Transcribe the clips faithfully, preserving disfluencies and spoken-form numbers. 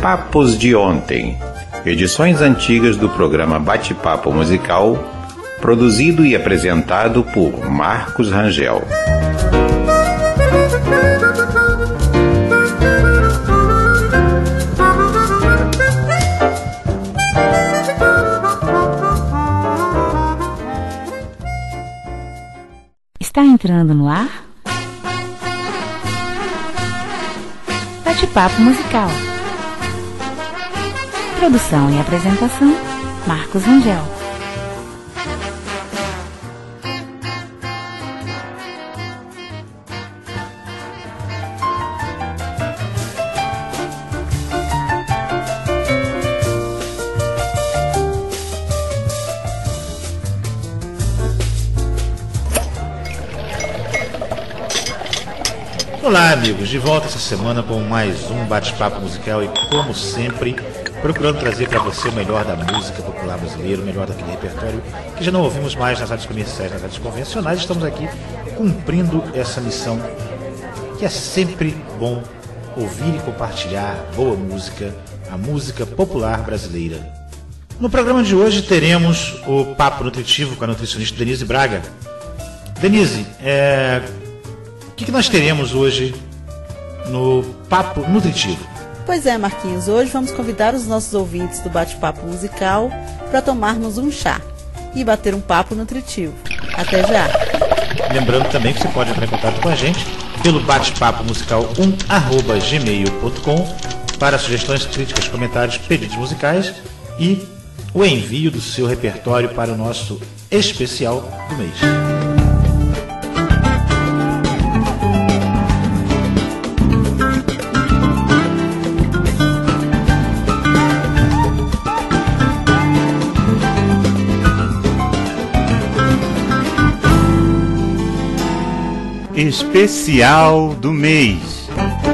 Papos de Ontem, edições antigas do programa Bate-Papo Musical, produzido e apresentado por Marcos Rangel. Está entrando no ar Bate-Papo Musical. Produção e apresentação, Marcos Rangel. Olá, amigos, de volta essa semana com mais um bate-papo musical e, como sempre, procurando trazer para você o melhor da música popular brasileira, o melhor daquele repertório que já não ouvimos mais nas rádios comerciais, nas rádios convencionais. Estamos aqui cumprindo essa missão, que é sempre bom ouvir e compartilhar boa música, a música popular brasileira. No programa de hoje teremos o Papo Nutritivo com a nutricionista Denise Braga. Denise, é... o que, que nós teremos hoje no Papo Nutritivo? Pois é, Marquinhos, hoje vamos convidar os nossos ouvintes do Bate-Papo Musical para tomarmos um chá e bater um papo nutritivo. Até já! Lembrando também que você pode entrar em contato com a gente pelo bate-papo musical um arroba gmail ponto com para sugestões, críticas, comentários, pedidos musicais e o envio do seu repertório para o nosso especial do mês. Especial do mês.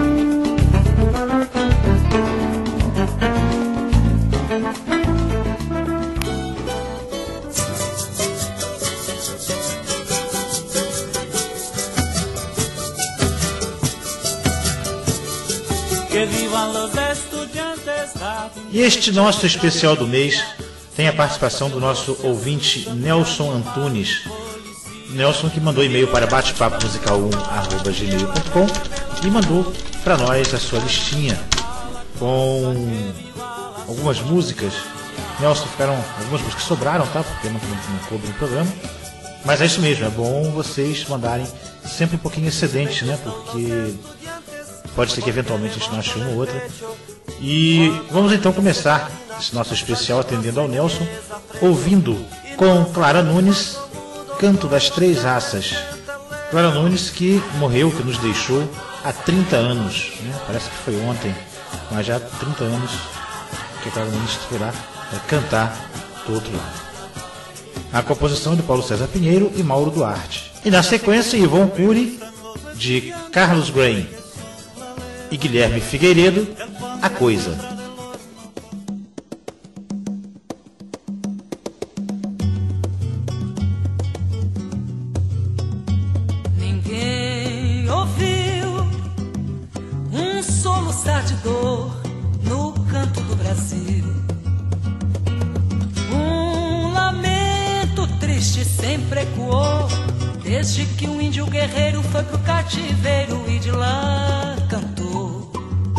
E este nosso especial do mês tem a participação do nosso ouvinte Nelson Antunes. Nelson, que mandou e-mail para batepapo musical um arroba gmail ponto com e mandou para nós a sua listinha com algumas músicas. Nelson, ficaram algumas músicas que sobraram, tá? Porque não, não, não coube no programa. Mas é isso mesmo, é bom vocês mandarem sempre um pouquinho excedente, né? Porque pode ser que eventualmente a gente não ache uma ou outra. E vamos então começar esse nosso especial atendendo ao Nelson, ouvindo com Clara Nunes, Canto das Três Raças. Clara Nunes, que morreu, que nos deixou há trinta anos, né? Parece que foi ontem, mas já há trinta anos que a Clara Nunes foi lá para cantar do outro lado. A composição é de Paulo César Pinheiro e Mauro Duarte. E na sequência, Yvonne Cury, de Carlos Green e Guilherme Figueiredo, A Coisa. No canto do Brasil, um lamento triste sempre ecoou, desde que um índio guerreiro foi pro cativeiro e de lá cantou.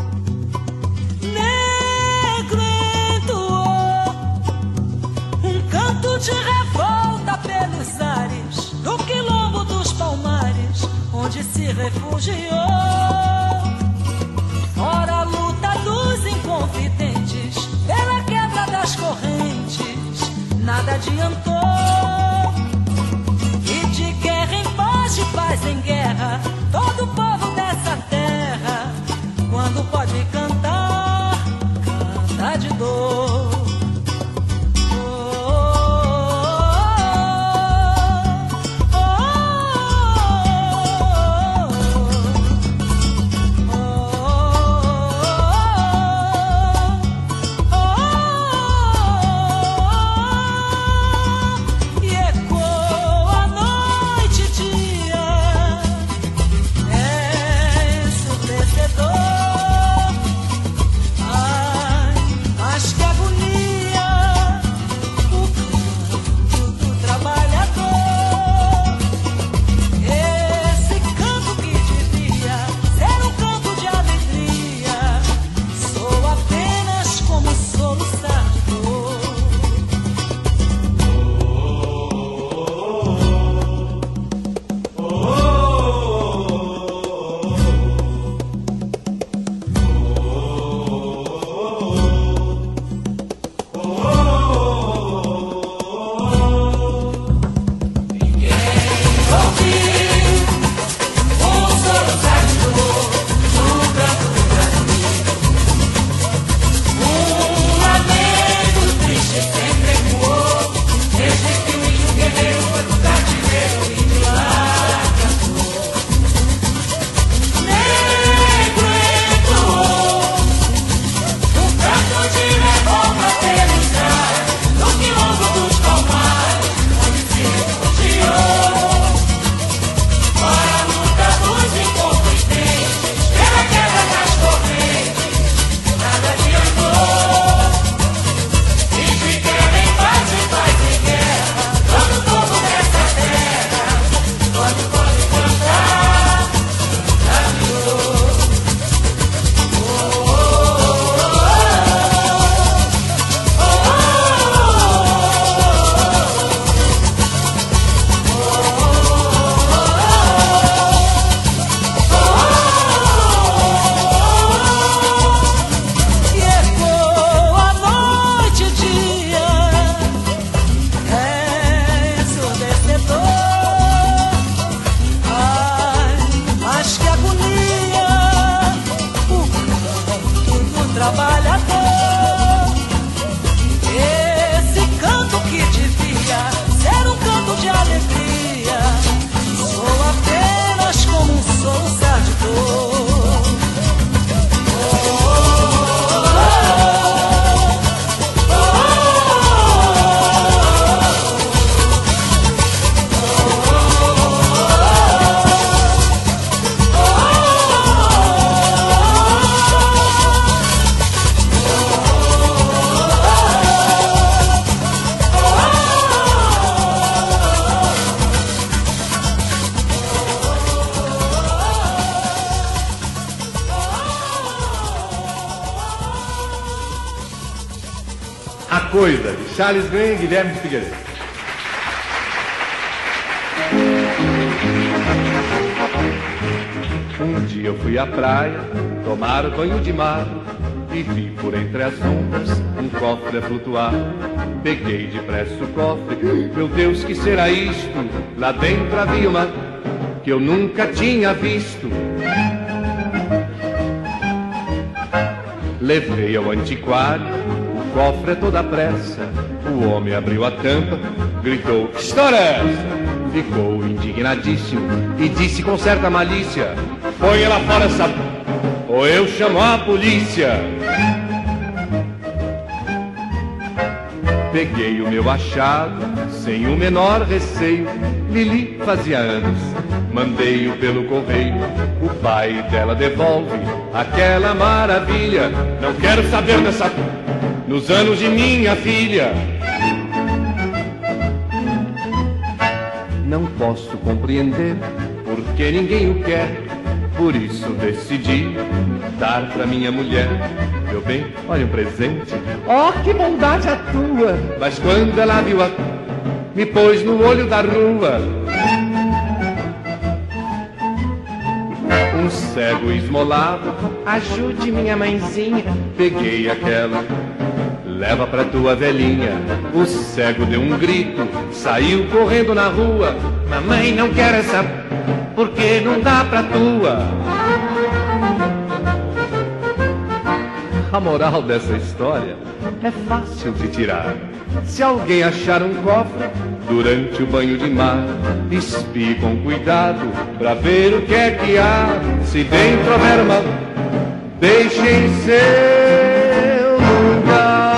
Negro entoou um canto de revolta pelos ares do quilombo dos Palmares, onde se refugiou. Ora a luta dos inconfidentes pela quebra das correntes nada adiantou. E de guerra em paz, de paz em guerra, todo povo dessa terra, quando pode cantar, canta de dor. Coisa, de Charles Green e Guilherme Figueiredo. Um dia eu fui à praia, tomar banho de mar, e vi por entre as ondas um cofre a flutuar. Peguei depressa o cofre, meu Deus, que será isto? Lá dentro havia uma que eu nunca tinha visto. Levei ao antiquário, o cofre é toda pressa. O homem abriu a tampa, gritou: que história é essa? Ficou indignadíssimo e disse com certa malícia: põe ela fora essa, ou eu chamo a polícia. Peguei o meu achado, sem o menor receio. Lili fazia anos, mandei-o pelo correio. O pai dela devolve aquela maravilha. Não quero saber dessa, nos anos de minha filha. Não posso compreender porque ninguém o quer. Por isso decidi dar pra minha mulher. Meu bem, olha um presente. Oh, que bondade a tua! Mas quando ela viu a, me pôs no olho da rua. Um cego esmolado, ajude minha mãezinha. Peguei aquela, leva pra tua velhinha. O cego deu um grito, saiu correndo na rua. Mamãe, não quero essa, porque não dá pra tua. A moral dessa história é fácil de tirar. Se alguém achar um cofre durante o banho de mar, espie com cuidado pra ver o que é que há. Se dentro houver uma, deixe em seu lugar.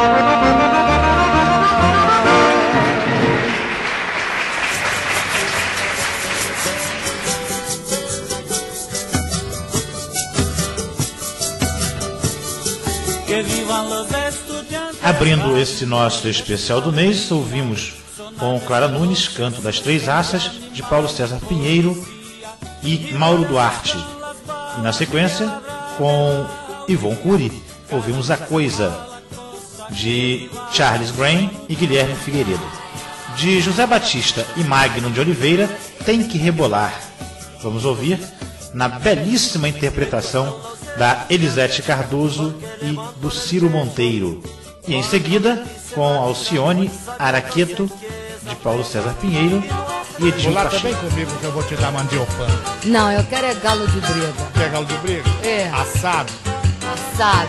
Abrindo esse nosso especial do mês, ouvimos com Clara Nunes, Canto das Três Raças, de Paulo César Pinheiro e Mauro Duarte. E na sequência, com Yvonne Cury, ouvimos A Coisa, de Charles Green e Guilherme Figueiredo. De José Batista e Magno de Oliveira, Tem que Rebolar. Vamos ouvir na belíssima interpretação da Elisete Cardoso e do Ciro Monteiro. E em seguida, com Alcione, Araqueto, de Paulo César Pinheiro e Edil Pacheco. Pacheco. Vem comigo que eu vou te dar mandiopan. Não, eu quero é galo de briga. Quer galo de briga? É. Assado. Assado.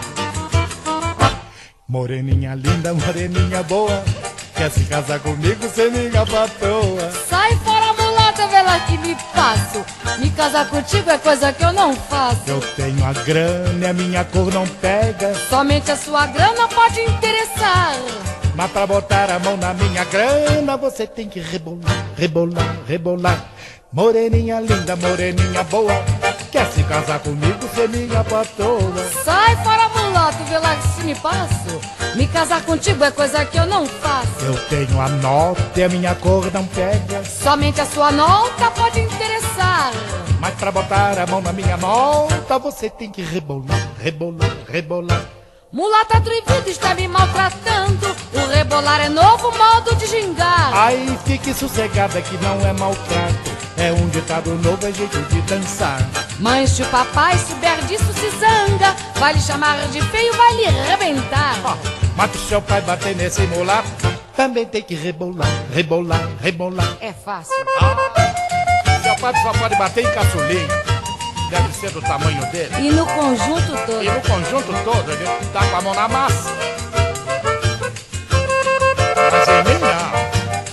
Moreninha linda, moreninha boa, quer se casar comigo, cê minha patroa. Sai fora, mulata, vê lá que me passo. Me casar contigo é coisa que eu não faço. Eu tenho a grana e a minha cor não pega. Somente a sua grana pode interessar. Mas pra botar a mão na minha grana, você tem que rebolar, rebolar, rebolar. Moreninha linda, moreninha boa, quer se casar comigo, cê minha patroa. Sai fora, mulato, vê lá que se me passo. Me casar contigo é coisa que eu não faço. Eu tenho a nota e a minha cor não pega. Somente a sua nota pode interessar. Mas pra botar a mão na minha nota, você tem que rebolar, rebolar, rebolar. Mulata atrevida está me maltratando. O rebolar é novo modo de gingar. Aí fique sossegada que não é maltrato. É um ditado novo, é jeito de dançar. Mãe, se o papai souber disso se zanga. Vai lhe chamar de feio, vai lhe arrebentar. Ah, mas se seu pai bater nesse mulato, também tem que rebolar, rebolar, rebolar. É fácil. Ah, seu pai só pode bater em caçulinha. Deve ser do tamanho dele. E no conjunto todo. E no conjunto todo, ele tá com a mão na massa. Mas em mim não.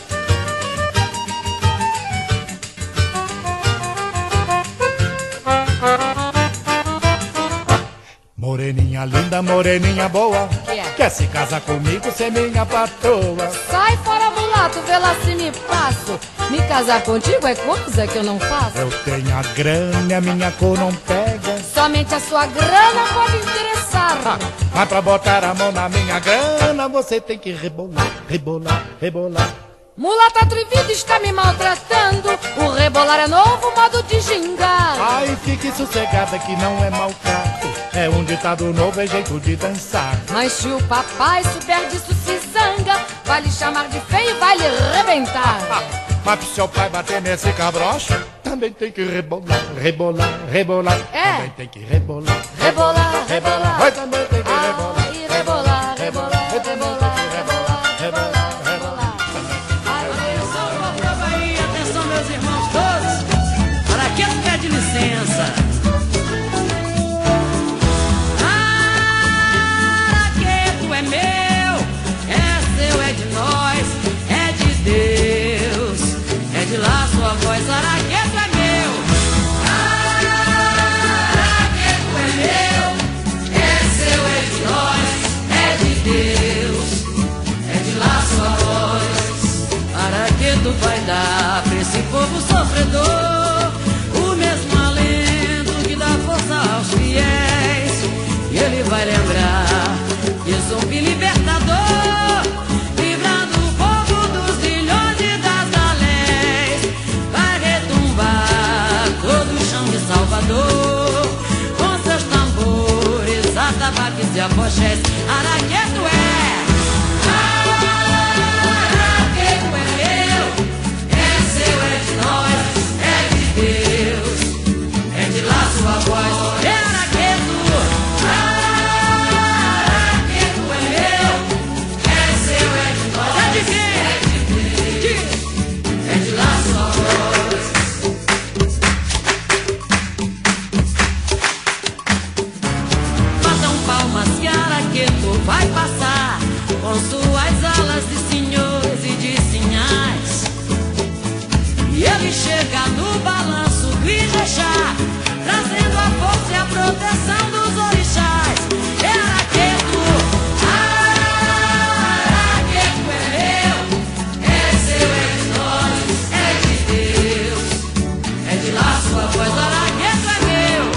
Moreninha linda, moreninha boa, que é? Quer se casar comigo, ser minha patroa. Sai fora, mulato, vê lá se me passo. Me casar contigo é coisa que eu não faço. Eu tenho a grana e a minha cor não pega. Somente a sua grana pode interessar. Ah, mas pra botar a mão na minha grana, você tem que rebolar, rebolar, rebolar. Mulata atrevida está me maltratando. O rebolar é novo modo de gingar. Ai, fique sossegada que não é maltrato. É um ditado novo, é jeito de dançar. Mas se o papai souber disso se zanga. zanga, vai lhe chamar de feio, vai lhe rebentar. Mas pro seu pai bater nesse cabrocho, também tem que rebolar, rebolar, rebolar. É. Também tem que rebolar, Rebolar, rebolar. Mas também tem que rebolar. Ah, e rebolar, rebolar, rebolar, rebolar, rebolar, rebolar. Atenção, povo da Bahia, atenção, meus irmãos todos. Araqueto pede licença. Araqueto é meu, é seu, é de nós, é de Deus. É de lá sua voz, Araqueto é meu. Araqueto é meu, é seu, é de nós, é de Deus. É de lá sua voz, Araqueto vai dar pra esse povo sofredor o mesmo alento que dá força aos fiéis. E ele vai lembrar que zumbi libertador, livrando o povo dos milhões e das galés. Vai retumbar todo o chão de Salvador com seus tambores, atabaques e afoxés. Araqueto é. Araqueto é meu, é seu, é de nós, é de Deus. É de lá sua voz, é Araqueto. Araqueto é meu, é seu, é de nós, é de quem? É de Deus. É de lá sua voz. Batam palmas que Araqueto vai passar com suas alas de senhores e de sinhais. E ele chega no balanço do Ijexá, trazendo a força e a proteção dos orixás. É Araqueto. Araqueto é meu, é seu, é de nós, é de Deus. É de lá sua voz, Araqueto é meu.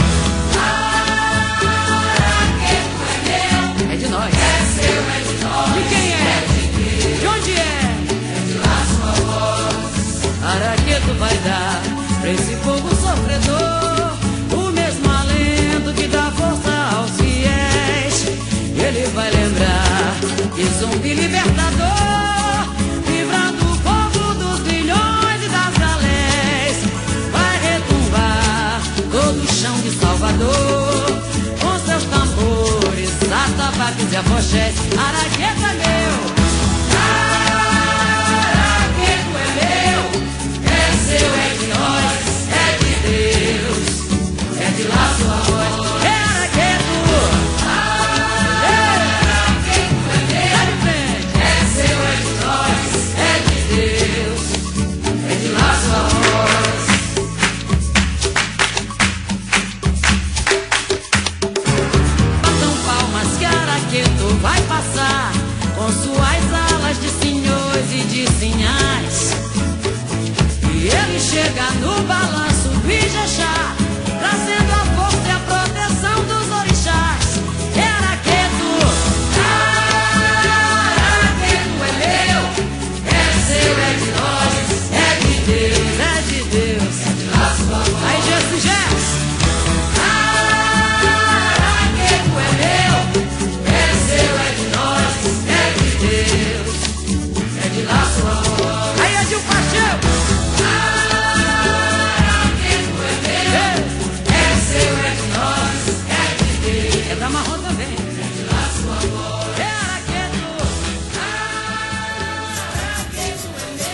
Araqueto é meu, é de nós, é seu, é de nós. De quem é? De onde é? É de lá sua voz. Araqueto vai dar pra esse povo sofredor o mesmo alento que dá força aos fiéis. Ele vai lembrar que zumbi libertador, livrando o povo dos milhões e das galés. Vai retumbar todo o chão de Salvador com seus tambores, atabaques e afoxés. Araqueto é meu. Araqueto é meu, é seu, é de nós, é de Deus. É de lá sua voz, é Araqueto. Araqueto é meu, é seu, é de nós, é de Deus. É de lá sua voz. Batam palmas que Araqueto vai passar com suas alas de senhores e de sinhais. E ele chega no balanço do Ijexá, trazendo a força e a proteção dos orixás. É Araqueto. Araqueto é meu, é seu, é de nós, é de Deus, é de Deus. É de lá sua voz. Aí Gesso, Gesso. Araqueto é meu, é seu, é de nós, é de Deus. É de lá sua voz. Aí Adil Pacheco. Araqueto é meu, é seu, é de nós, é de Deus. É da Marrom também. É de lá sua voz. É Araqueto. Araqueto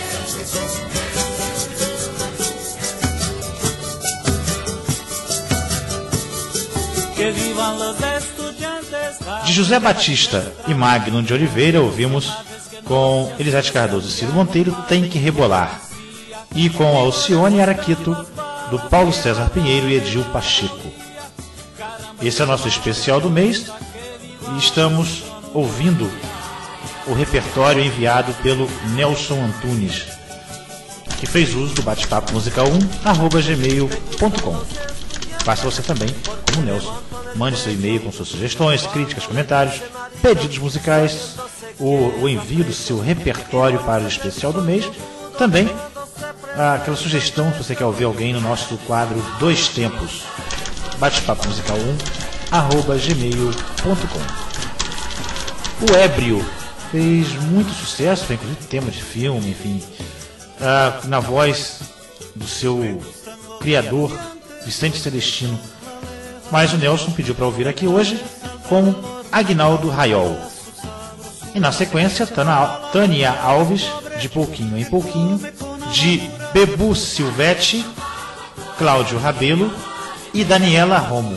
é meu. Que vivan los estudiantes. De José Batista e Magno de Oliveira, ouvimos com Elisete Cardoso e Ciro Monteiro, Tem que Rebolar. E com Alcione e Araqueto, do Paulo César Pinheiro e Edil Pacheco. Esse é o nosso especial do mês e estamos ouvindo o repertório enviado pelo Nelson Antunes, que fez uso do bate-papo musical um arroba gmail ponto com. Faça você também, como Nelson. Mande seu e-mail com suas sugestões, críticas, comentários, pedidos musicais, o, o envio do seu repertório para o especial do mês. Também aquela sugestão, se você quer ouvir alguém no nosso quadro Dois Tempos. Bate-papo musical um arroba gmail ponto com. O ébrio fez muito sucesso, foi inclusive tema de filme, enfim, uh, na voz do seu criador, Vicente Celestino. Mas o Nelson pediu para ouvir aqui hoje com Aguinaldo Raiol. E na sequência, Tânia Alves, de Pouquinho em Pouquinho, de Bebu Silvetti, Cláudio Rabelo e Daniela Romo.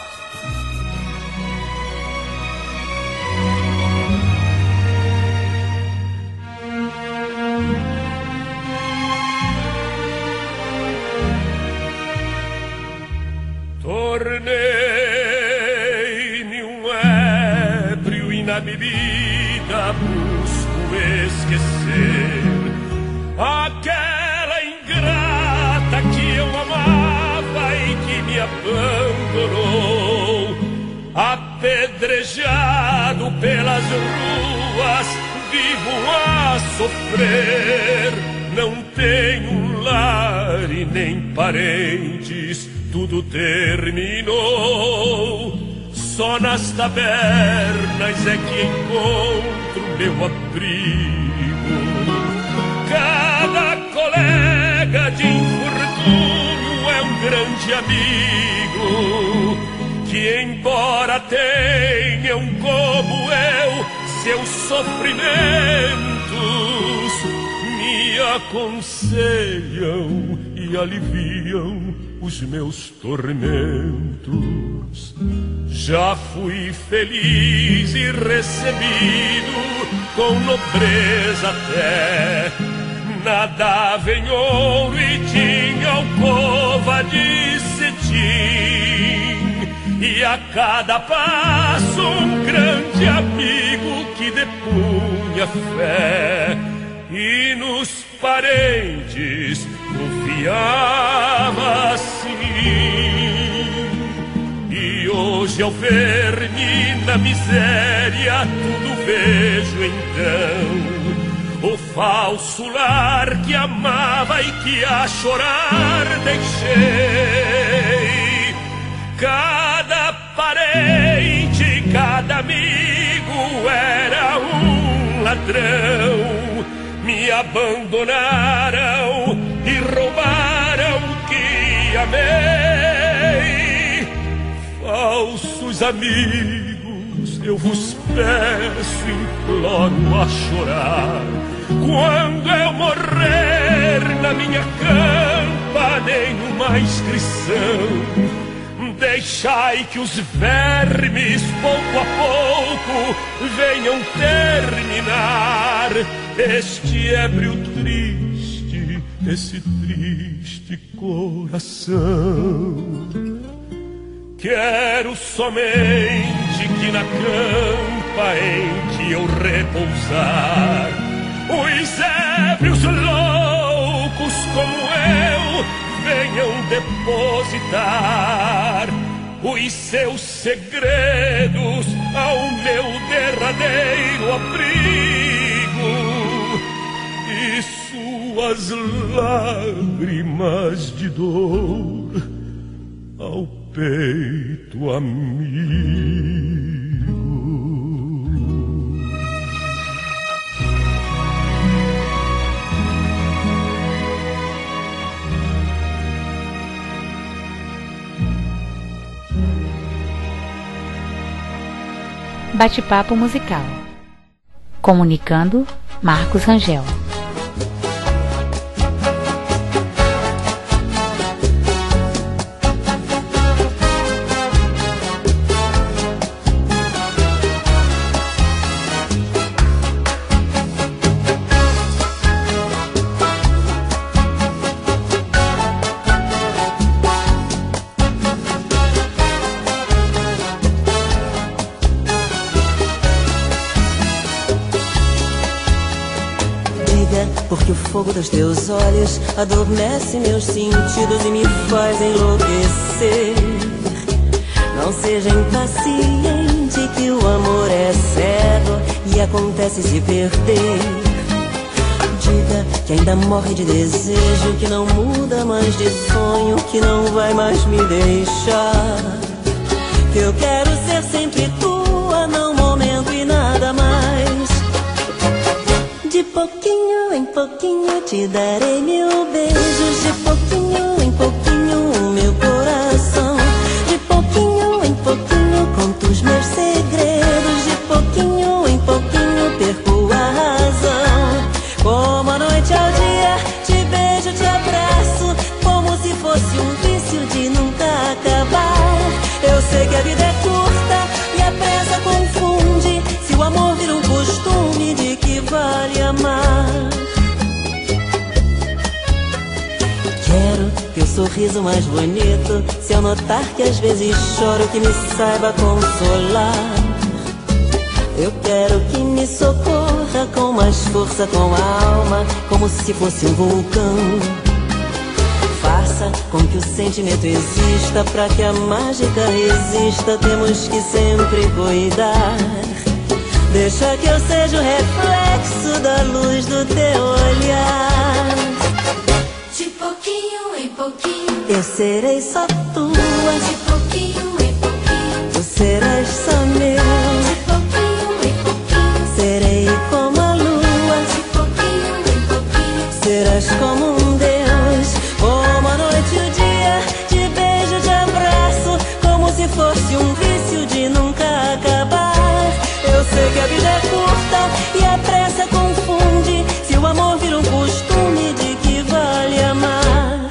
Tornei-me um ébrio e na bebida busco esquecer aquela ingrata que eu amava e que me abandonou. Apedrejado pelas ruas, vivo a sofrer. Não tenho lar e nem parentes, tudo terminou. Só nas tabernas é que encontro meu abrigo. Cada colega de infortúnio é um grande amigo, que embora tenham como eu seus sofrimentos, me aconselham e aliviam os meus tormentos. Já fui feliz e recebido com nobreza até. Nadava em ouro e tinha alcova de cetim, e a cada passo um grande amigo que depunha fé. E nos parentes confiava sim. E hoje ao ver-me na miséria tudo vejo então. O falso lar que amava e que a chorar deixei. Cada parente, cada amigo era um ladrão. Me abandonaram e roubaram o que amei. Falsos amigos, eu vos peço, imploro a chorar. Quando eu morrer na minha campa, nenhuma inscrição. Deixai que os vermes, pouco a pouco, venham terminar este ébrio triste, esse triste coração. Quero somente que na campa em que eu repousar, os ébrios loucos como eu venham depositar os seus segredos ao meu derradeiro abrigo, e suas lágrimas de dor ao peito amigo. Bate-papo musical. Comunicando, Marcos Rangel. Porque o fogo dos teus olhos adormece meus sentidos e me faz enlouquecer. Não seja impaciente, que o amor é cego e acontece se perder. Diga que ainda morre de desejo, que não muda mais de sonho, que não vai mais me deixar. Que eu quero ser sempre tua, não momento e nada mais. pouquinho te darei mil beijos. De pouquinho em pouquinho o meu coração. De pouquinho em pouquinho conto os meus segredos. De pouquinho em pouquinho perco a razão. Como a noite ao dia, te beijo, te abraço, como se fosse um vício de nunca acabar. Eu sei que a vida é curta e a pressa confunde. Se o amor vira um costume, de que vale amar? Quero teu sorriso mais bonito. Se eu notar que às vezes choro, que me saiba consolar. Eu quero que me socorra com mais força, com a alma, como se fosse um vulcão. Faça com que o sentimento exista, pra que a mágica resista, temos que sempre cuidar. Deixa que eu seja o reflexo da luz do teu olhar. De pouquinho em pouquinho eu serei só tua. De pouquinho em pouquinho tu serás só meu. Serei como a lua, de pouquinho em pouquinho serás como um Deus. Como a noite e o dia, te beijo, te abraço, como se fosse um vício de nunca acabar. Eu sei que a vida é curta e a pressa confunde. Se o amor vira um costume, de que vale amar?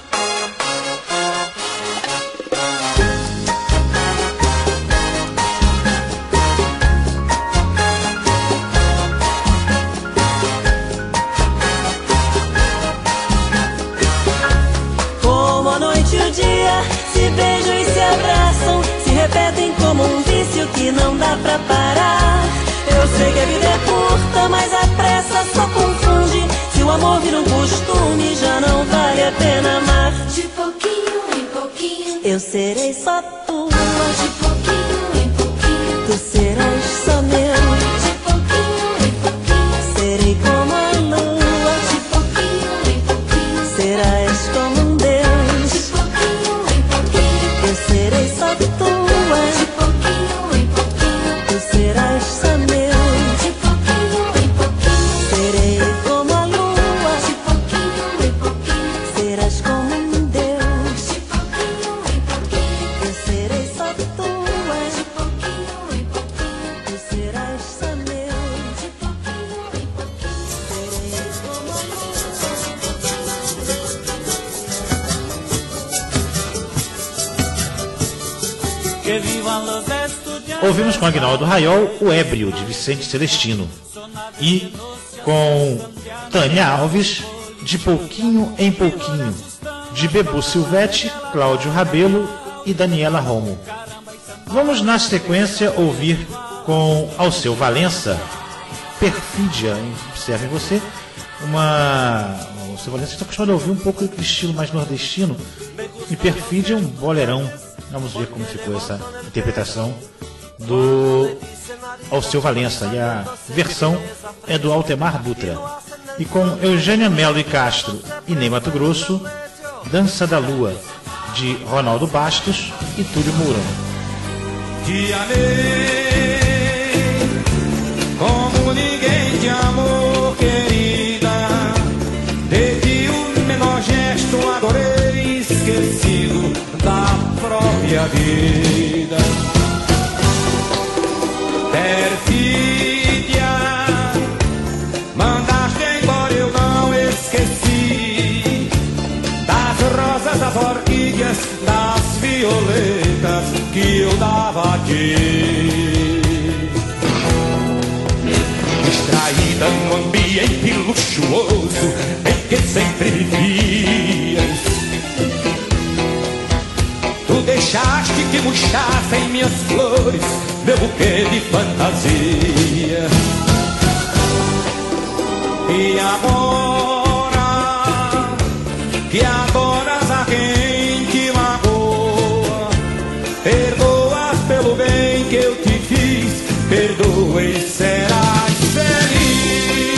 Se beijam e se abraçam, se repetem como um vício que não dá pra parar. Eu sei que a vida é curta, mas a pressa só confunde. Se o amor vira um costume, já não vale a pena amar. De pouquinho em pouquinho eu serei só tua. De pouquinho em pouquinho tu serás só meu. De pouquinho em pouquinho serei como a lua. De pouquinho em pouquinho serás como um Deus. Eu serei só tua. De pouquinho em pouquinho tu serás só meu. De pouquinho em pouquinho serei como a lua. De pouquinho em pouquinho serás como um Deus. De pouquinho em pouquinho eu serei só tua. De pouquinho em pouquinho tu serás só meu. De pouquinho em pouquinho serei como a lua. Ouvimos com Aguinaldo Raiol o Ébrio, de Vicente Celestino. E com Tânia Alves, De Pouquinho em Pouquinho, de Bebu Silvete, Cláudio Rabelo e Daniela Romo. Vamos na sequência ouvir com Alceu Valença, Perfídia. Observe você, uma... Alceu Valença está acostumado a ouvir um pouco de estilo mais nordestino, e Perfídia é um bolerão. Vamos ver como ficou essa interpretação do Alceu Valença. E a versão é do Altemar Dutra. E com Eugênia Melo e Castro e Ney Mato Grosso, Dança da Lua, de Ronaldo Bastos e Túlio Mourão. Te amei como ninguém te amou, querida. Desde o menor gesto adorei, esquecido da própria vida. Perfídia, mandaste embora, eu não esqueci das rosas, das orquídeas, das violetas que eu dava a ti. Distraída num ambiente luxuoso em que sempre vivias, tu deixaste que murchassem minhas flores, meu buquê de fantasia. E agora, que adoras a quem te magoa, perdoas pelo bem que eu te fiz, perdoa e serás feliz.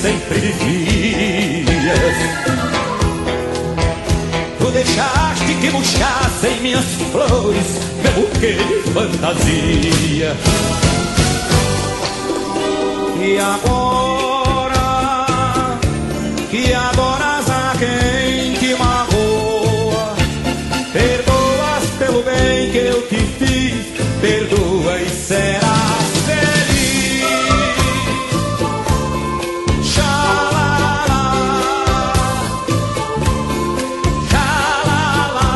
sempre vivias. Tu deixaste que murchassem minhas flores, meu buquê de fantasia. E agora, que agora há quem te magoa, perdoas pelo bem que eu te fiz, perdoa e serás feliz. Xalala, xalala,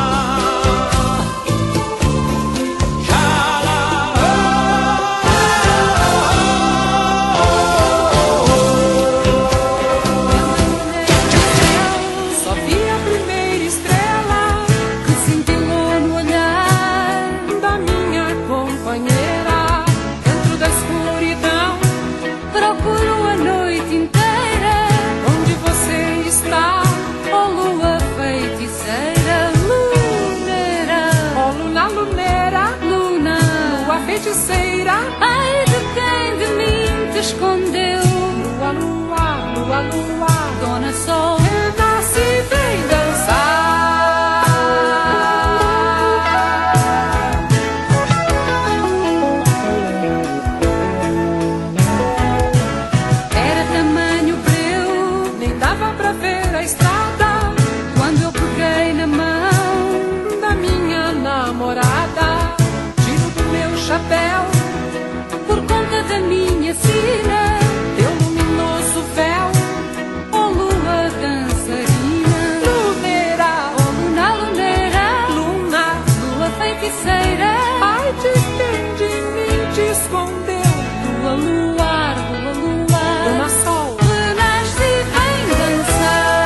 Só vi a primeira estrela que cintilou no olhar da minha companheira. Dentro da escuridão procuro a noite inteira. Onde você está, ó lua feiticeira? Luneira, ó luna, luneira, luna, lua feiticeira. Ai de quem de mim te escondeu? Lua, lua, lua, lua, dona Sol, renasce e vem dançar. Era tamanho breu, nem dava pra ver a estrada, quando eu peguei na mão da minha namorada. Tiro do meu chapéu por conta da minha sina, teu luminoso véu, ó lua dançarina. Luneira, ó luna, luneira, luna, lua feiticeira. Ai de quem de mim te escondeu? Lua, luar, lua, luar, dona Sol, renasce e vem dançar.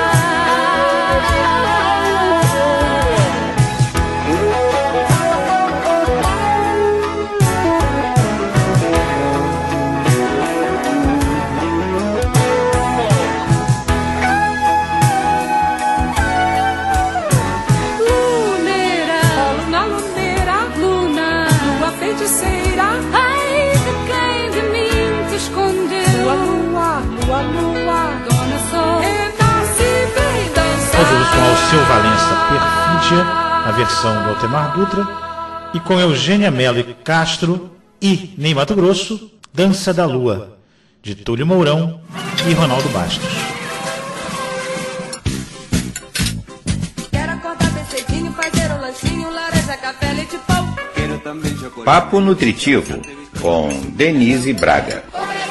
Luneira, ó luna, luneira, luna, lua feiticeira. Ai de quem de mim te escondeu? Lua, lua, lua, lua, dona Sol, renasce e vem dançar. Nós vamos com Alceu Valença, Perfídia, a versão do Altemar Dutra, e com Eugênia Mello e Castro e Ney Mato Grosso, Dança da Lua, de Túlio Mourão e Ronaldo Bastos. Quero acordar bem cedinho, fazer um lanchinho, laranja, café, leite, pão. Quero também chocolate. Papo Nutritivo, com Denise Braga.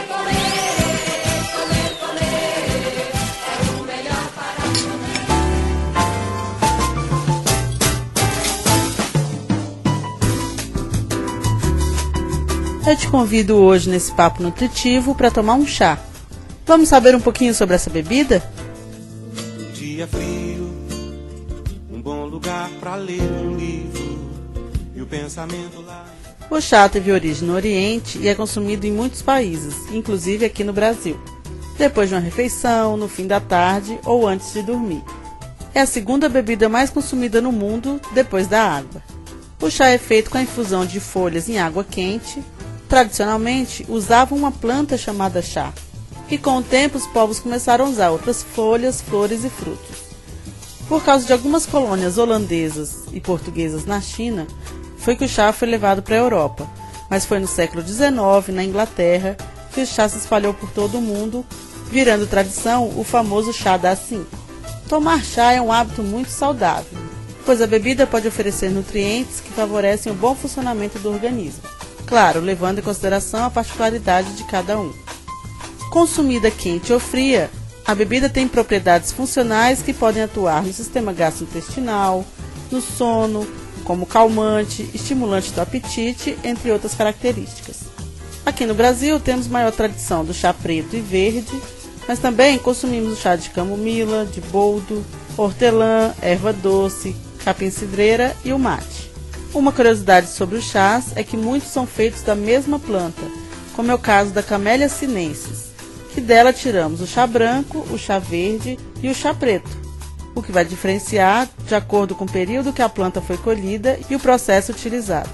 Eu te convido hoje nesse papo nutritivo para tomar um chá. Vamos saber um pouquinho sobre essa bebida? Dia frio, um bom lugar pra ler um livro e o pensamento lá. O chá teve origem no Oriente e é consumido em muitos países, inclusive aqui no Brasil, depois de uma refeição, no fim da tarde ou antes de dormir. É a segunda bebida mais consumida no mundo, depois da água. O chá é feito com a infusão de folhas em água quente. Tradicionalmente, usavam uma planta chamada chá, e com o tempo os povos começaram a usar outras folhas, flores e frutos. Por causa de algumas colônias holandesas e portuguesas na China, foi que o chá foi levado para a Europa, mas foi no século dezenove, na Inglaterra, que o chá se espalhou por todo o mundo, virando tradição o famoso chá das cinco. Tomar chá é um hábito muito saudável, pois a bebida pode oferecer nutrientes que favorecem o bom funcionamento do organismo. Claro, levando em consideração a particularidade de cada um. Consumida quente ou fria, a bebida tem propriedades funcionais que podem atuar no sistema gastrointestinal, no sono, como calmante, estimulante do apetite, entre outras características. Aqui no Brasil temos maior tradição do chá preto e verde, mas também consumimos o chá de camomila, de boldo, hortelã, erva doce, capim-cidreira e o mate. Uma curiosidade sobre os chás é que muitos são feitos da mesma planta, como é o caso da Camellia sinensis, que dela tiramos o chá branco, o chá verde e o chá preto, o que vai diferenciar de acordo com o período que a planta foi colhida e o processo utilizado.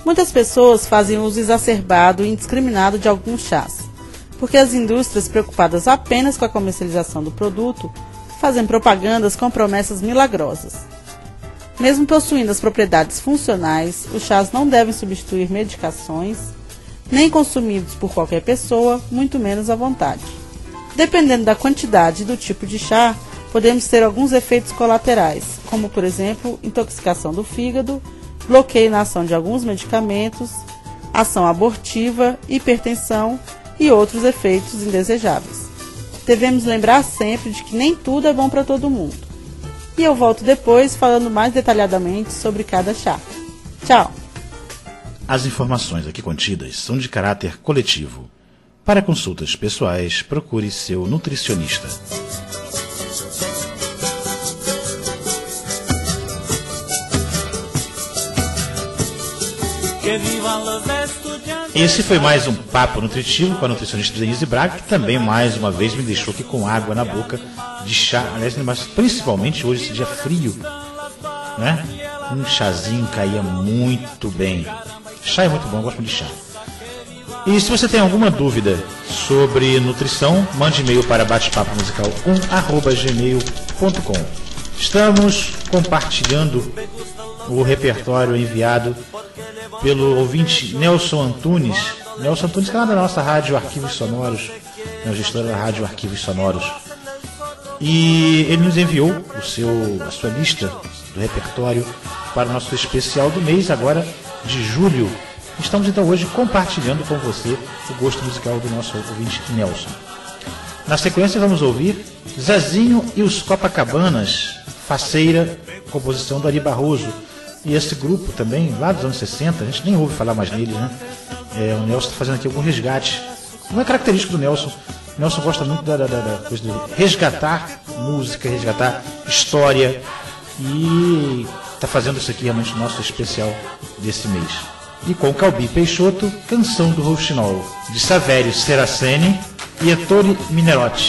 Muitas pessoas fazem uso exacerbado e indiscriminado de alguns chás, porque as indústrias preocupadas apenas com a comercialização do produto fazem propagandas com promessas milagrosas. Mesmo possuindo as propriedades funcionais, os chás não devem substituir medicações, nem consumidos por qualquer pessoa, muito menos à vontade. Dependendo da quantidade e do tipo de chá, podemos ter alguns efeitos colaterais, como, por exemplo, intoxicação do fígado, bloqueio na ação de alguns medicamentos, ação abortiva, hipertensão e outros efeitos indesejáveis. Devemos lembrar sempre de que nem tudo é bom para todo mundo. E eu volto depois falando mais detalhadamente sobre cada chá. Tchau! As informações aqui contidas são de caráter coletivo. Para consultas pessoais, procure seu nutricionista. Esse foi mais um Papo Nutritivo com a nutricionista Denise Braga, que também mais uma vez me deixou aqui com água na boca de chá, aliás, mas principalmente hoje, esse dia frio, né? Um chazinho caía muito bem. Chá é muito bom, eu gosto muito de chá. E se você tem alguma dúvida sobre nutrição, mande e-mail para bate papo musical um arroba gmail ponto com. Estamos compartilhando o repertório enviado pelo ouvinte Nelson Antunes. Nelson Antunes, que é lá da nossa rádio Arquivos Sonoros, é o gestor da rádio Arquivos Sonoros. E ele nos enviou o seu, a sua lista do repertório para o nosso especial do mês, agora de julho. Estamos então hoje compartilhando com você o gosto musical do nosso ouvinte Nelson. Na sequência vamos ouvir Zezinho e os Copacabanas, Faceira, composição do Ari Barroso. E esse grupo também, lá dos anos sessenta, a gente nem ouve falar mais nele, né? É, o Nelson está fazendo aqui algum resgate. Não é característico do Nelson. O Nelson gosta muito da, da, da coisa de resgatar música, resgatar história. E está fazendo isso aqui realmente o nosso especial desse mês. E com Calbi Peixoto, Canção do Rouxinol, de Savério Seraceni e Ettore Minerotti.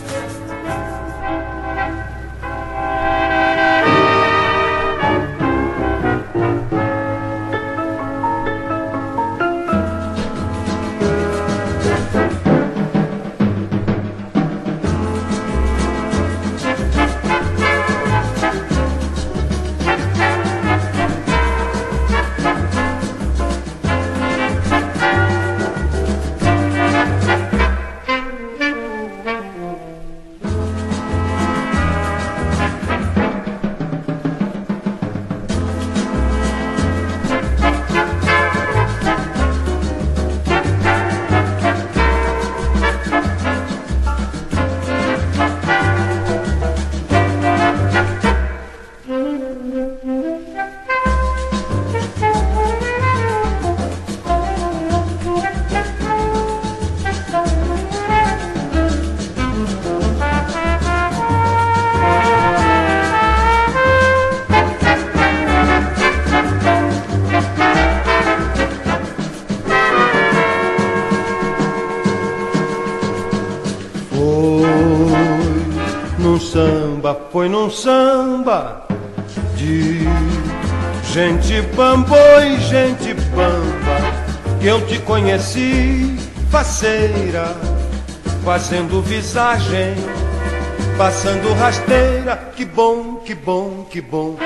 Foi num samba de gente bamba e gente bamba que eu te conheci, faceira, fazendo visagem, passando rasteira. Que bom, que bom, que bom.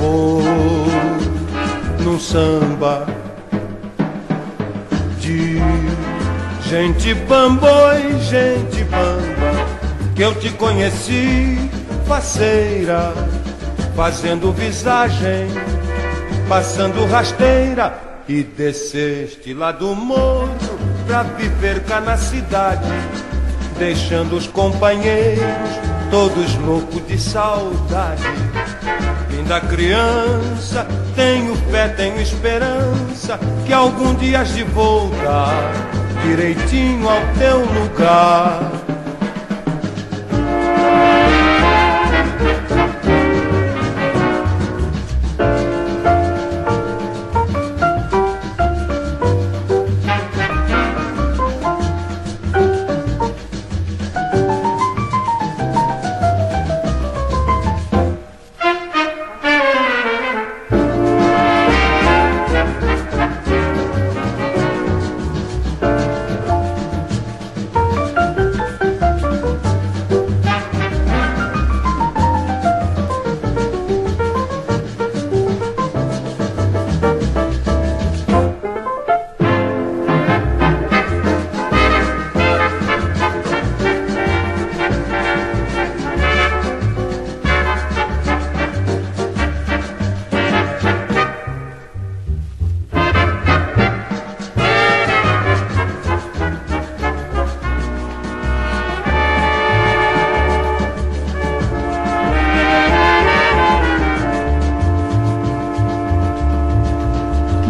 Foi num samba de gente bamba e gente bamba que eu te conheci, faceira, fazendo visagem, passando rasteira. E desceste lá do morro pra viver cá na cidade, deixando os companheiros todos loucos de saudade. Linda criança, tenho fé, tenho esperança que algum dia has de voltar direitinho ao teu lugar.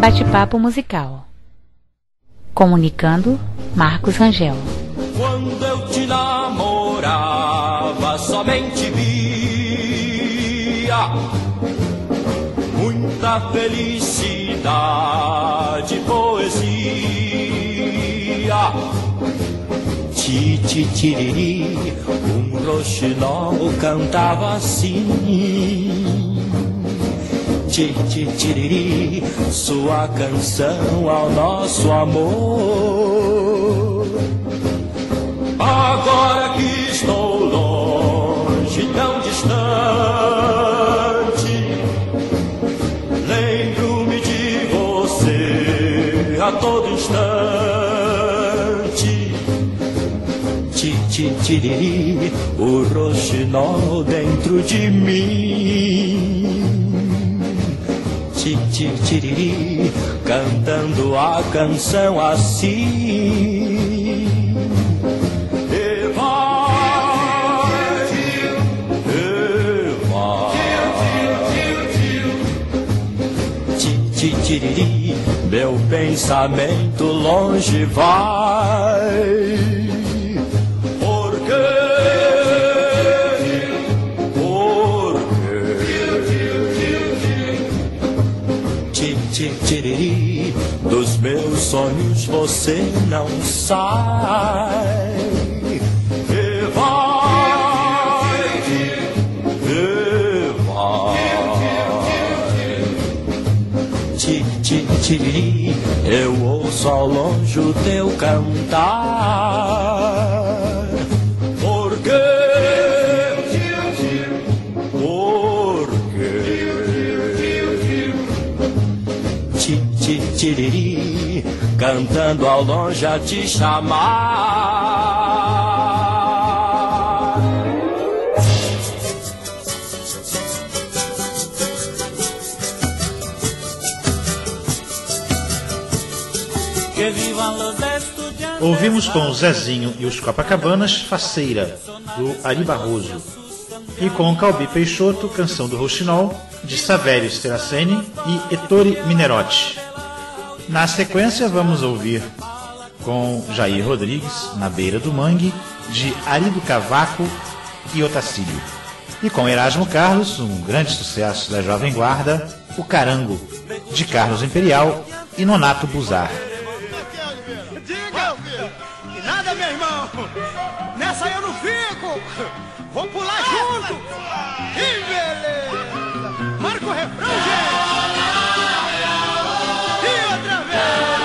Bate-papo musical. Comunicando, Marcos Rangel. Quando eu te namorava, somente via muita felicidade, poesia. Tititiriri, um roxinol cantava assim. Tititiriri, sua canção ao nosso amor. Agora que estou longe, tão distante, lembro-me de você a todo instante. Tititiriri, o roxinol dentro de mim. Tititiriri, cantando a canção assim. E vai, e vai. Tititiriri, meu pensamento longe vai. Tiriri, dos meus sonhos você não sai. E vai, e vai. Tiriri, eu ouço ao longe o teu cantar. Porque Tiriri, cantando ao longe a te chamar. Ouvimos com o Zezinho e os Copacabanas, Faceira, do Ari Barroso. E com o Calbi Peixoto, Canção do Rouxinol, de Savério Seraceni e Ettore Minerotti. Na sequência vamos ouvir com Jair Rodrigues, Na Beira do Mangue, de Ari do Cavaco e Otacílio. E com Erasmo Carlos, um grande sucesso da Jovem Guarda, O Carango, de Carlos Imperial e Nonato Buzar. Diga, que nada, meu irmão, nessa eu não fico, vou pular junto. Que beleza! Marca o refrão, gente! E outra vez!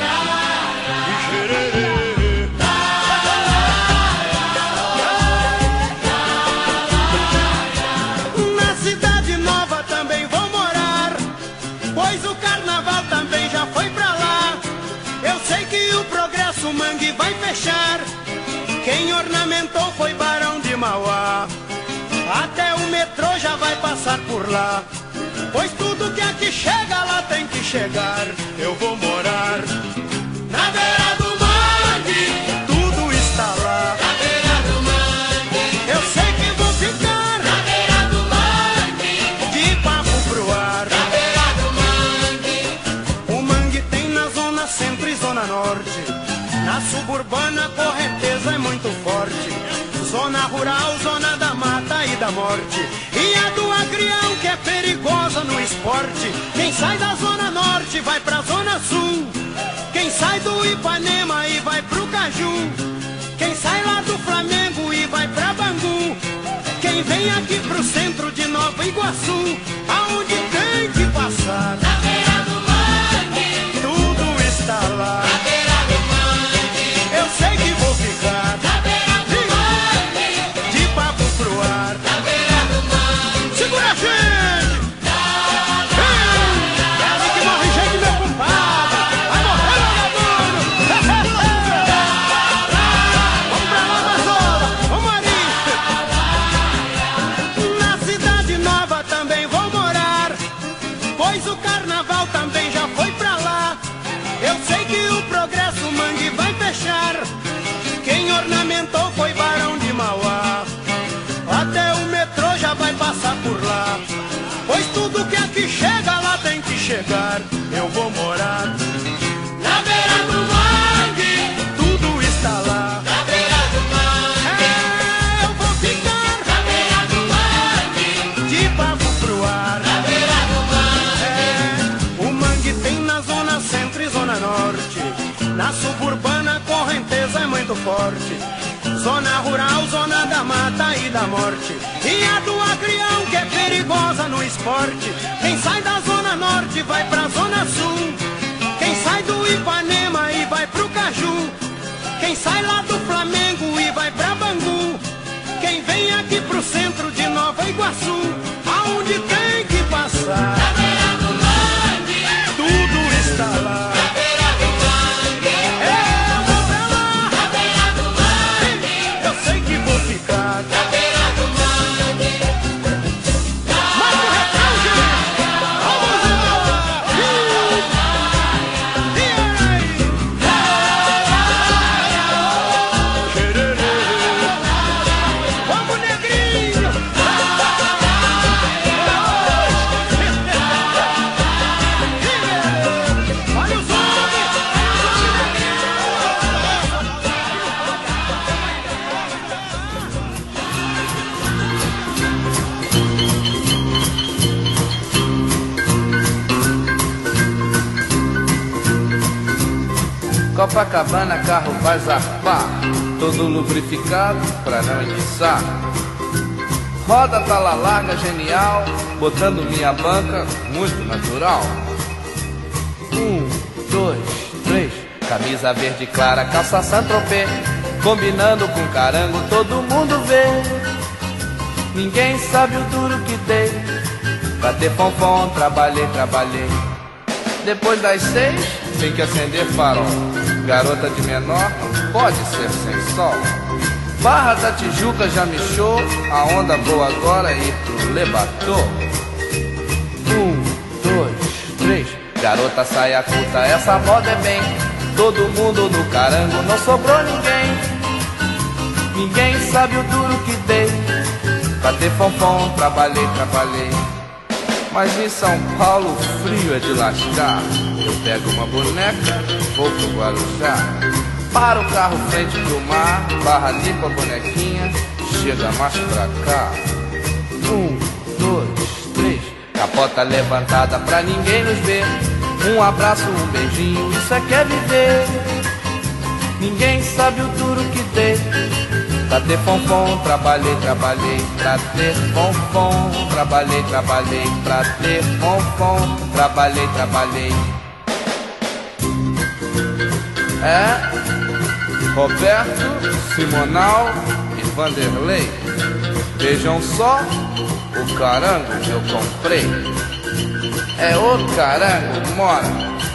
Na cidade nova também vou morar, pois o carnaval também já foi pra lá. Eu sei que o Progresso Mangue vai fechar. Quem ornamentou foi Barão de Mauá. Até o metrô já vai passar por lá, pois tudo que aqui chega lá tem que chegar. Eu vou morar na beira do mangue, tudo está lá. Na beira do mangue, eu sei que vou ficar. Na beira do mangue, de papo pro ar. Na beira do mangue, o mangue tem na zona centro e zona norte. Na suburbana a correnteza é muito forte. Zona rural, zona da mata e da morte. E a do agrião que é perigosa no esporte. Quem sai da zona norte vai pra zona sul. Quem sai do Ipanema e vai pro Caju. Quem sai lá do Flamengo e vai pra Bangu. Quem vem aqui pro centro de Nova Iguaçu, aonde tem que passar. Na beira do mangue, tudo está lá. Na beira do mangue, eu sei que vou ficar. Na beira do mangue, de papo pro ar. Na beira do mangue, segura a gente! É ali que morre gente, meu compadre. Vai morrer, vagabundo! Vamos pra lá, Vazola! Vamos ali! Na cidade nova também vou morar, pois o carnaval também já foi pra lá. Eu sei que o Progresso Mangue vai fechar. Quem ornamentou foi Barão de Mauá. Até o metrô já vai passar por lá, pois tudo que aqui chega lá tem que chegar. Eu vou morar suburbana, correnteza é muito forte. Zona rural, zona da mata e da morte. E a do agrião que é perigosa no esporte. Quem sai da zona norte vai pra zona sul. Quem sai do Ipanema e vai pro Caju. Quem sai lá do Flamengo e vai pra Bangu. Quem vem aqui pro centro de Nova Iguaçu, aonde tem que passar, na beira do mangue, tudo está lá. Na beira do mangue, eu vou pra lá. Na beira do mangue, eu sei que vou ficar. Na beira do mangue, manda o refrão, gente. Vamos embora. E aí? Vamos, negrinho. Olha os homens. Copacabana, carro vai zarpar, todo lubrificado pra não enguiçar. Roda tala larga, genial, botando minha banca, muito natural. Um, dois, três, camisa verde clara, calça Saint-Tropez, combinando com carango, todo mundo vê. Ninguém sabe o duro que dei, pra ter pompom, trabalhei, trabalhei. Depois das seis, tem que acender farol. Garota de menor, não pode ser sem sol. Barra da Tijuca já me show, a onda boa agora é ir pro Lebatô. Um, dois, três, garota saia curta, essa moda é bem. Todo mundo no carango, não sobrou ninguém. Ninguém sabe o duro que dei, pra ter pompom, trabalhei, trabalhei. Mas em São Paulo o frio é de lascar. Eu pego uma boneca, vou pro Guarujá. Para o carro frente pro mar, barra limpa a bonequinha, chega mais pra cá. Um, dois, três, capota levantada pra ninguém nos ver. Um abraço, um beijinho, isso é que é viver. Ninguém sabe o duro que dei, pra ter pompom, trabalhei, trabalhei, pra ter pompom, trabalhei, trabalhei, pra ter pompom, trabalhei, trabalhei. É Roberto, Simonal e Vanderlei. Vejam só o carango que eu comprei. É o carango, mora.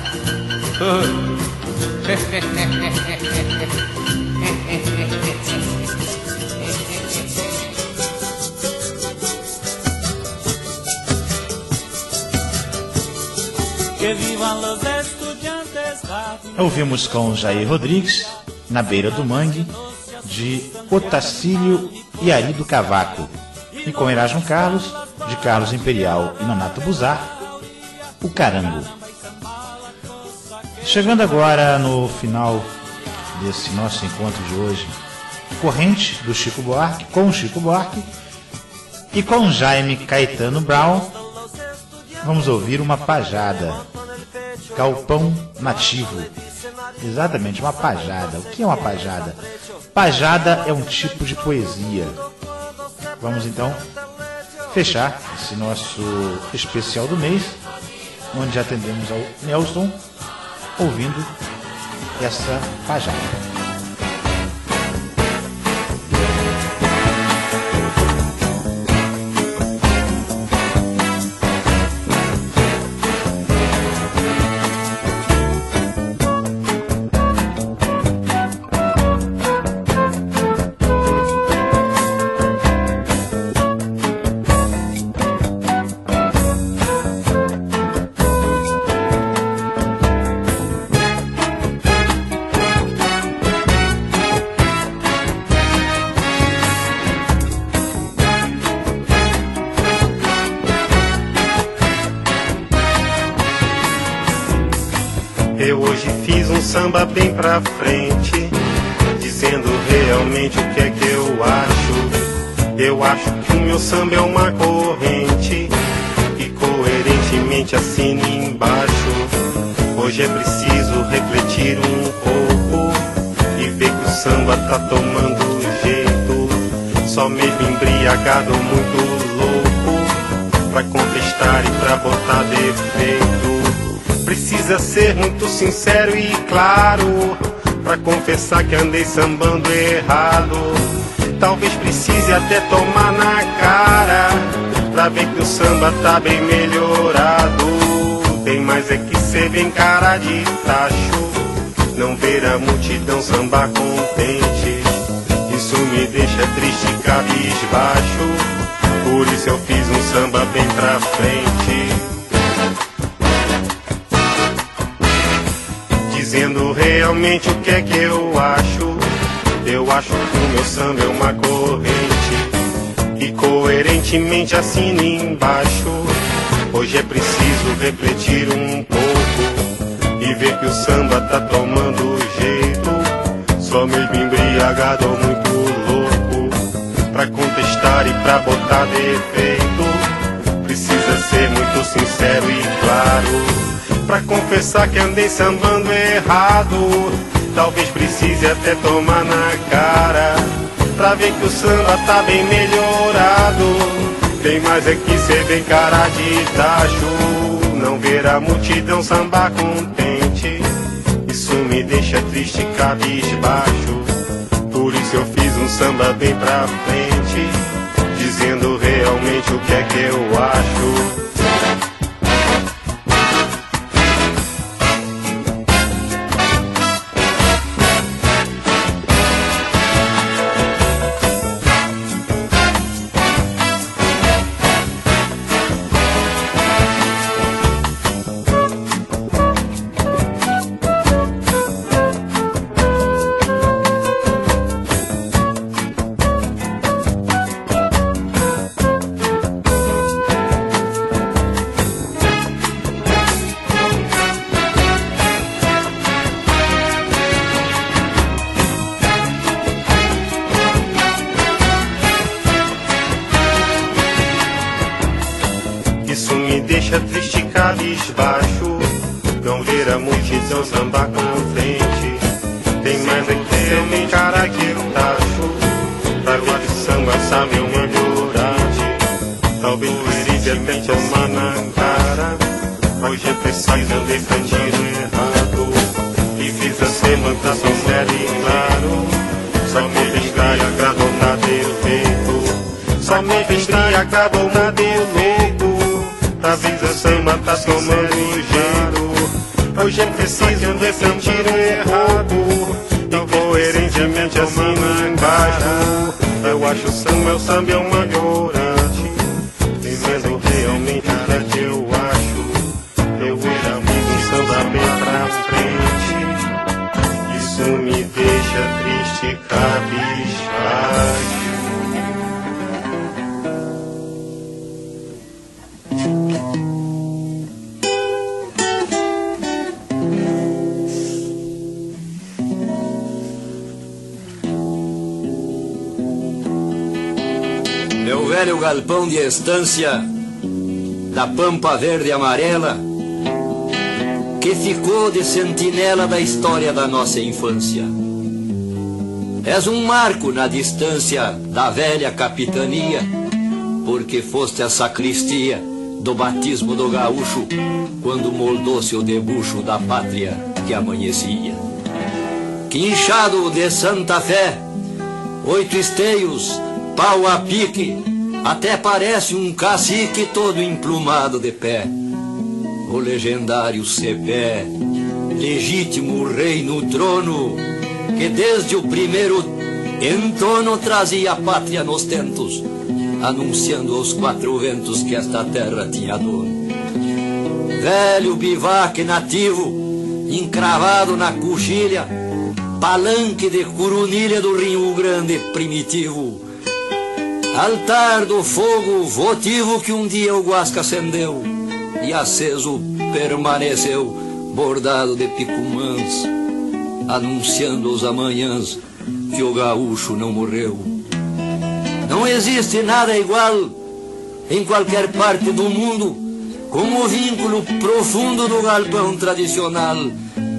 Ouvimos com Jair Rodrigues, Na Beira do Mangue, de Otacílio e Ari do Cavaco, e com Erasmo Carlos, de Carlos Imperial e Nonato Buzar, O Carango. Chegando agora no final desse nosso encontro de hoje, Corrente, do Chico Buarque, com Chico Buarque e com Jaime Caetano Brown, vamos ouvir uma pajada, Galpão Nativo. Exatamente, uma pajada. O que é uma pajada? Pajada é um tipo de poesia. Vamos então fechar esse nosso especial do mês, onde atendemos ao Nelson, ouvindo essa pajada. Eu hoje fiz um samba bem pra frente, dizendo realmente o que é que eu acho. Eu acho que o meu samba é uma corrente e coerentemente assine embaixo. Hoje é preciso refletir um pouco tá tomando jeito. Só mesmo embriagado, muito louco, pra contestar e pra botar defeito. Precisa ser muito sincero e claro, pra confessar que andei sambando errado. Talvez precise até tomar na cara, pra ver que o samba tá bem melhorado. Tem mais é que ser bem cara de tacho, não ver a multidão sambar contente. Isso me deixa triste e cabisbaixo, por isso eu fiz um samba bem pra frente. Dizendo realmente o que é que eu acho. Eu acho que o meu samba é uma corrente, e coerentemente assino embaixo. Hoje é preciso refletir um pouco e ver que o samba tá tomando jeito. Só mesmo embriagado ou muito louco, pra contestar e pra botar defeito. Precisa ser muito sincero e claro, pra confessar que andei sambando errado. Talvez precise até tomar na cara, pra ver que o samba tá bem melhorado. Tem mais é que ser bem cara de tacho, não ver a multidão sambar contente. Isso me deixa triste e cabisbaixo, por isso eu fiz um samba bem pra frente, dizendo realmente o que é que eu acho. Deixa triste e cabisbaixo, não ver a multidão sambar contente. Tem mais é que ser bem cara que tacho, pra ver que samba sabe um melhorante. Talvez precise até tomar na cara, hoje é preciso andei sentindo errado. E fiz a semana tá sincero e claro, só me vestar e agradou na defeito. Só me vestar e agradou na defeito. Avisa samba tá tomando jeito, hoje é preciso andar sentindo errado, e coerentemente assim embaixo. Eu acho o samba, o samba é uma melhorante, dizendo realmente o que eu acho. Eu era um samba bem pra frente, isso me deixa triste e cabisbaixo. Meu velho galpão de estância da pampa verde e amarela, que ficou de sentinela da história da nossa infância. És um marco na distância da velha capitania, porque foste a sacristia do batismo do gaúcho, quando moldou-se o debuxo da pátria que amanhecia. Quinchado de Santa Fé, oito esteios, pau a pique, até parece um cacique todo emplumado de pé. O legendário Cepé, legítimo rei no trono, que desde o primeiro entono trazia a pátria nos tentos, anunciando aos quatro ventos que esta terra tinha dono. Velho bivaque nativo, encravado na coxilha, palanque de curunilha do Rio Grande primitivo, altar do fogo votivo que um dia o Guasca acendeu, e aceso permaneceu, bordado de picumãs, anunciando os amanhãs que o gaúcho não morreu. Não existe nada igual em qualquer parte do mundo como o vínculo profundo do galpão tradicional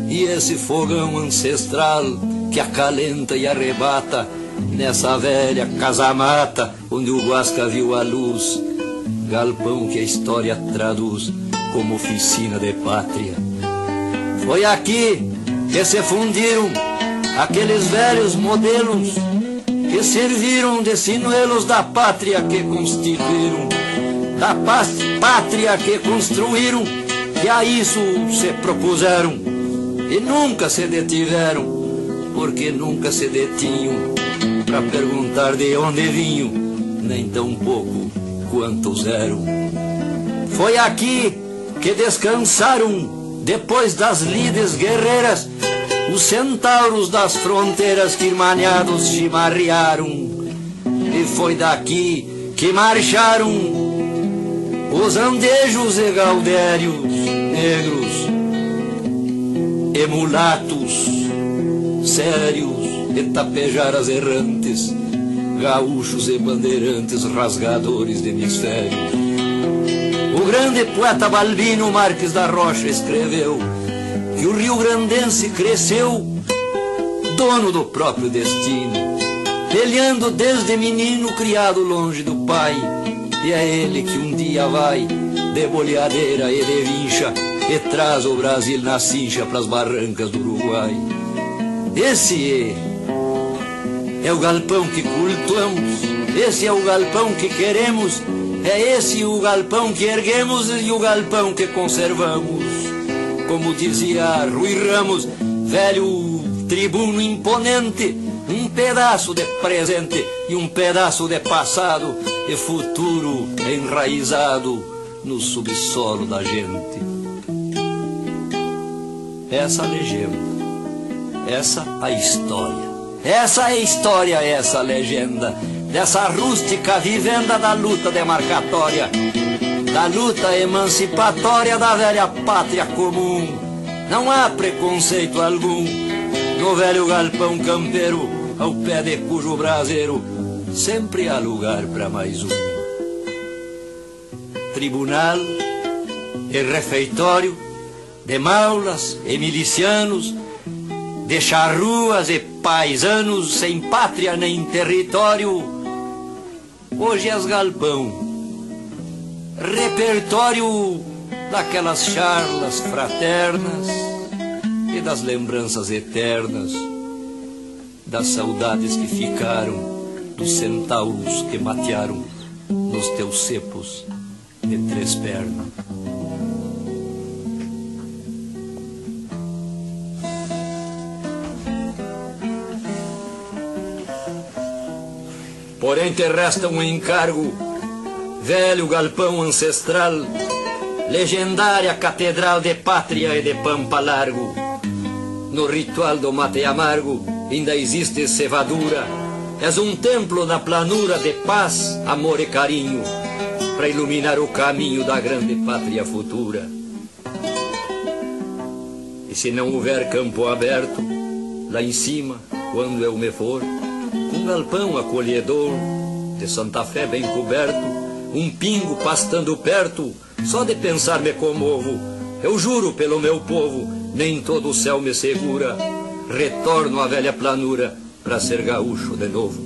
e esse fogão ancestral que acalenta e arrebata nessa velha casa-mata onde o Guasca viu a luz, galpão que a história traduz como oficina de pátria. Foi aqui que se fundiram aqueles velhos modelos que serviram de sinuelos da pátria que constituíram, da pátria que construíram, que a isso se propuseram e nunca se detiveram, porque nunca se detinham pra perguntar de onde vinham, nem tão pouco quantos eram. Foi aqui que descansaram, depois das lides guerreiras, os centauros das fronteiras que irmanados chimarrearam. E foi daqui que marcharam os andejos e gaudérios, negros e mulatos, sérios e tapejaras errantes, gaúchos e bandeirantes, rasgadores de mistérios. O grande poeta Balbino Marques da Rocha escreveu que o Rio Grandense cresceu dono do próprio destino, pelhando desde menino criado longe do pai, e é ele que um dia vai de boleadeira e de vincha e traz o Brasil na cincha pras barrancas do Uruguai. Esse é, é o galpão que cultuamos, esse é o galpão que queremos, é esse o galpão que erguemos e o galpão que conservamos. Como dizia Rui Ramos, velho tribuno imponente, um pedaço de presente e um pedaço de passado e futuro enraizado no subsolo da gente. Essa a legenda, essa a história, essa é a história, essa a legenda dessa rústica vivenda da luta demarcatória, da luta emancipatória da velha pátria comum. Não há preconceito algum no velho galpão campeiro, ao pé de cujo braseiro sempre há lugar para mais um. Tribunal e refeitório de maulas e milicianos, de charruas e paisanos sem pátria nem território, hoje és galpão, repertório daquelas charlas fraternas e das lembranças eternas, das saudades que ficaram dos centauros que matearam nos teus cepos de três pernas. Porém te resta um encargo, velho galpão ancestral, legendária catedral de pátria e de pampa largo. No ritual do mate amargo ainda existe cevadura, és um templo na planura de paz, amor e carinho, para iluminar o caminho da grande pátria futura. E se não houver campo aberto, lá em cima, quando eu me for, um galpão acolhedor, de Santa Fé bem coberto, um pingo pastando perto, só de pensar me comovo. Eu juro pelo meu povo, nem todo o céu me segura, retorno à velha planura pra ser gaúcho de novo.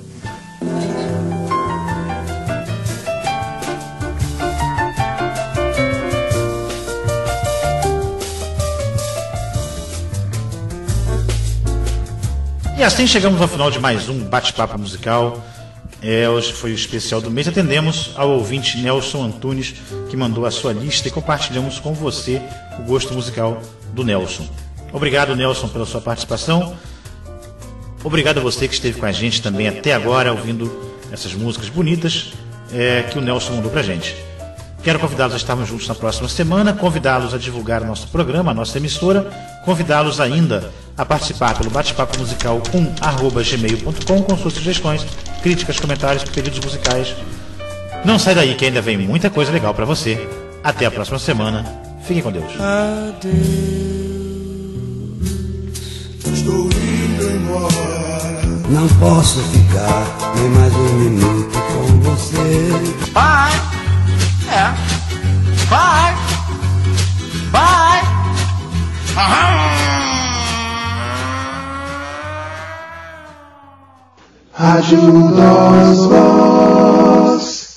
E assim chegamos ao final de mais um bate-papo musical. É, hoje foi o especial do mês. Atendemos ao ouvinte Nelson Antunes, que mandou a sua lista, e compartilhamos com você o gosto musical do Nelson. Obrigado, Nelson, pela sua participação. Obrigado a você que esteve com a gente também até agora, ouvindo essas músicas bonitas é, que o Nelson mandou pra gente. Quero convidá-los a estarmos juntos na próxima semana, convidá-los a divulgar o nosso programa, a nossa emissora, convidá-los ainda a participar pelo bate-papo musical um arroba gmail ponto com com suas sugestões, críticas, comentários, pedidos musicais. Não sai daí que ainda vem muita coisa legal para você. Até a próxima semana. Fiquem com Deus. Adeus, estou indo embora. Não posso ficar nem mais um minuto com você. Bye! É. Bye! Bye! Aham! Rádio Oswald.